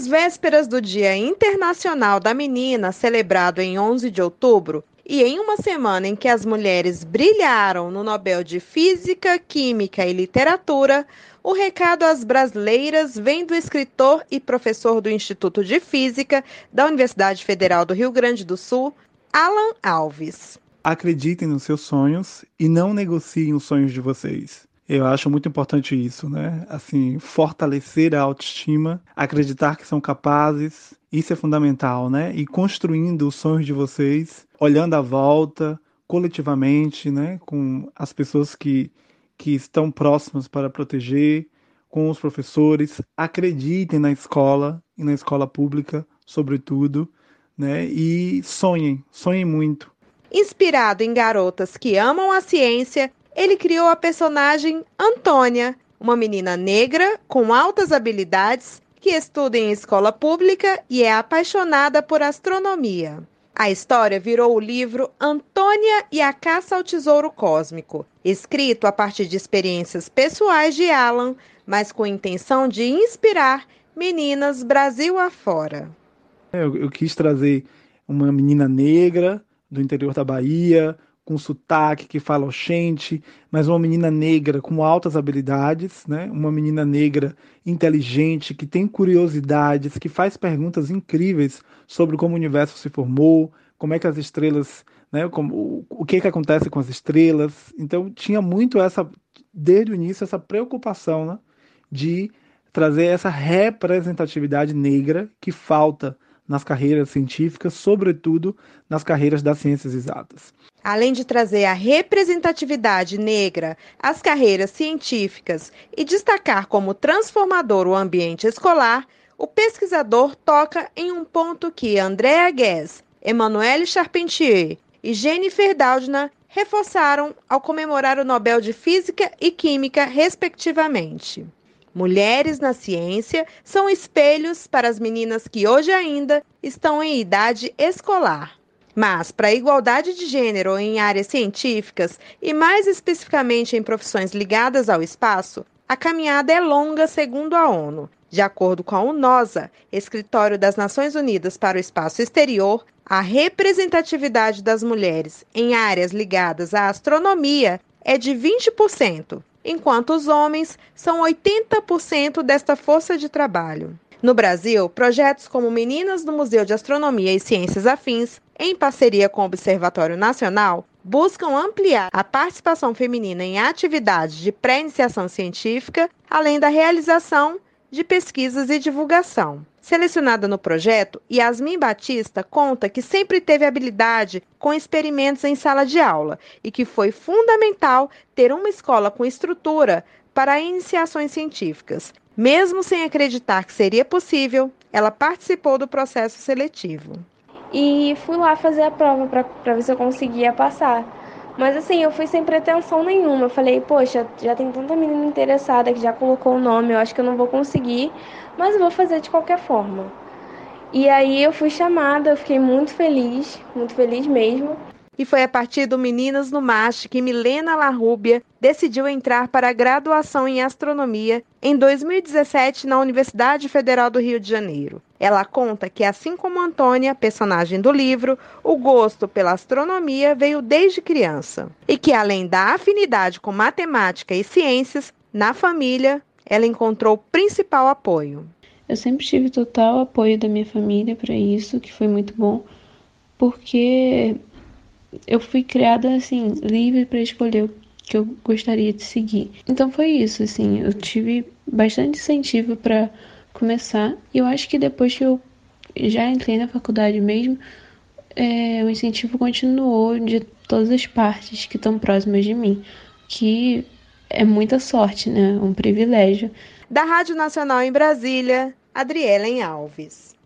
Às vésperas do Dia Internacional da Menina, celebrado em 11 de outubro, e em uma semana em que as mulheres brilharam no Nobel de Física, Química e Literatura, o recado às brasileiras vem do escritor e professor do Instituto de Física da Universidade Federal do Rio Grande do Sul, Alan Alves. Acreditem nos seus sonhos e não negociem os sonhos de vocês. Eu acho muito importante isso, né? Assim, fortalecer a autoestima, acreditar que são capazes, isso é fundamental, né? E construindo os sonhos de vocês, olhando à volta, coletivamente, né? Com as pessoas que estão próximas para proteger, com os professores. Acreditem na escola e na escola pública, sobretudo, né? E sonhem, sonhem muito. Inspirado em garotas que amam a ciência, ele criou a personagem Antônia, uma menina negra com altas habilidades que estuda em escola pública e é apaixonada por astronomia. A história virou o livro Antônia e a Caça ao Tesouro Cósmico, escrito a partir de experiências pessoais de Alan, mas com a intenção de inspirar meninas Brasil afora. Eu quis trazer uma menina negra do interior da Bahia, com sotaque que fala oxente, mas uma menina negra com altas habilidades, né? Uma menina negra inteligente, que tem curiosidades, que faz perguntas incríveis sobre como o universo se formou, como é que as estrelas, né? O que acontece com as estrelas. Então tinha muito essa, desde o início, essa preocupação, né? De trazer essa representatividade negra que falta nas carreiras científicas, sobretudo nas carreiras das ciências exatas. Além de trazer a representatividade negra às carreiras científicas e destacar como transformador o ambiente escolar, o pesquisador toca em um ponto que Andrea Ghez, Emmanuelle Charpentier e Jennifer Doudna reforçaram ao comemorar o Nobel de Física e Química, respectivamente. Mulheres na ciência são espelhos para as meninas que hoje ainda estão em idade escolar. Mas, para a igualdade de gênero em áreas científicas e mais especificamente em profissões ligadas ao espaço, a caminhada é longa, segundo a ONU. De acordo com a UNOSA, Escritório das Nações Unidas para o Espaço Exterior, a representatividade das mulheres em áreas ligadas à astronomia é de 20%, enquanto os homens são 80% desta força de trabalho. No Brasil, projetos como Meninas do Museu de Astronomia e Ciências Afins, em parceria com o Observatório Nacional, buscam ampliar a participação feminina em atividades de pré-iniciação científica, além da realização de pesquisas e divulgação. Selecionada no projeto, Yasmin Batista conta que sempre teve habilidade com experimentos em sala de aula e que foi fundamental ter uma escola com estrutura para iniciações científicas. Mesmo sem acreditar que seria possível, ela participou do processo seletivo. E fui lá fazer a prova para ver se eu conseguia passar. Mas assim, eu fui sem pretensão nenhuma. Eu falei, poxa, já tem tanta menina interessada que já colocou o nome, eu acho que eu não vou conseguir, mas eu vou fazer de qualquer forma. E aí eu fui chamada, eu fiquei muito feliz mesmo. E foi a partir do Meninas no MAST que Milena Larrúbia decidiu entrar para a graduação em astronomia em 2017 na Universidade Federal do Rio de Janeiro. Ela conta que, assim como Antônia, personagem do livro, o gosto pela astronomia veio desde criança. E que, além da afinidade com matemática e ciências, na família, ela encontrou o principal apoio. Eu sempre tive total apoio da minha família para isso, que foi muito bom, porque eu fui criada assim, livre para escolher o que eu gostaria de seguir. Então foi isso, assim, eu tive bastante incentivo para começar. E eu acho que depois que eu já entrei na faculdade mesmo, o incentivo continuou de todas as partes que estão próximas de mim, que é muita sorte, né? Um privilégio. Da Rádio Nacional em Brasília, Adrielen Alves.